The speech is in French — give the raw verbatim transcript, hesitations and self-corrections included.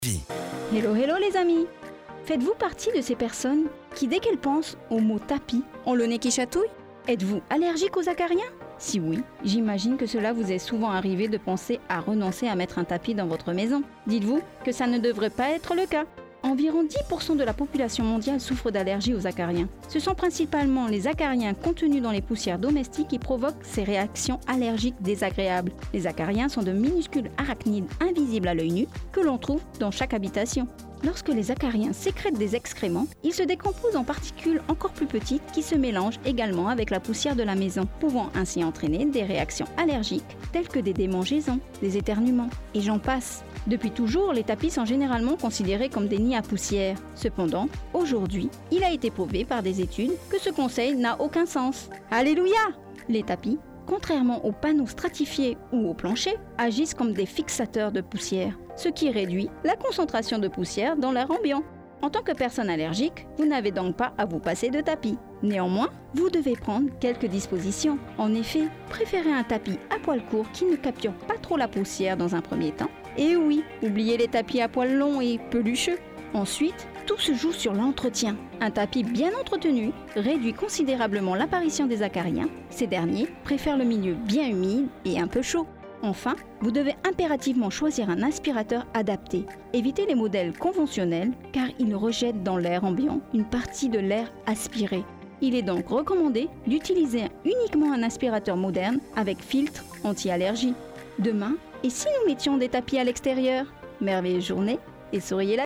Vie. Hello, hello les amis! Faites-vous partie de ces personnes qui, dès qu'elles pensent au mot tapis, ont le nez qui chatouille? Êtes-vous allergique aux acariens? Si oui, j'imagine que cela vous est souvent arrivé de penser à renoncer à mettre un tapis dans votre maison. Dites-vous que ça ne devrait pas être le cas. Environ dix pour cent de la population mondiale souffre d'allergie aux acariens. Ce sont principalement les acariens contenus dans les poussières domestiques qui provoquent ces réactions allergiques désagréables. Les acariens sont de minuscules arachnides invisibles à l'œil nu que l'on trouve dans chaque habitation. Lorsque les acariens sécrètent des excréments, ils se décomposent en particules encore plus petites qui se mélangent également avec la poussière de la maison, pouvant ainsi entraîner des réactions allergiques telles que des démangeaisons, des éternuements, et j'en passe. Depuis toujours, les tapis sont généralement considérés comme des nids à poussière. Cependant, aujourd'hui, il a été prouvé par des études que ce conseil n'a aucun sens. Alléluia! Les tapis, contrairement aux panneaux stratifiés ou au plancher, agissent comme des fixateurs de poussière, ce qui réduit la concentration de poussière dans l'air ambiant. En tant que personne allergique, vous n'avez donc pas à vous passer de tapis. Néanmoins, vous devez prendre quelques dispositions. En effet, préférez un tapis à poils courts qui ne capture pas trop la poussière dans un premier temps. Et oui, oubliez les tapis à poils longs et pelucheux. Ensuite, tout se joue sur l'entretien. Un tapis bien entretenu réduit considérablement l'apparition des acariens. Ces derniers préfèrent le milieu bien humide et un peu chaud. Enfin, vous devez impérativement choisir un aspirateur adapté. Évitez les modèles conventionnels car ils rejettent dans l'air ambiant une partie de l'air aspiré. Il est donc recommandé d'utiliser uniquement un aspirateur moderne avec filtre anti-allergie. Demain, et si nous mettions des tapis à l'extérieur? Merveilleuse journée et souriez la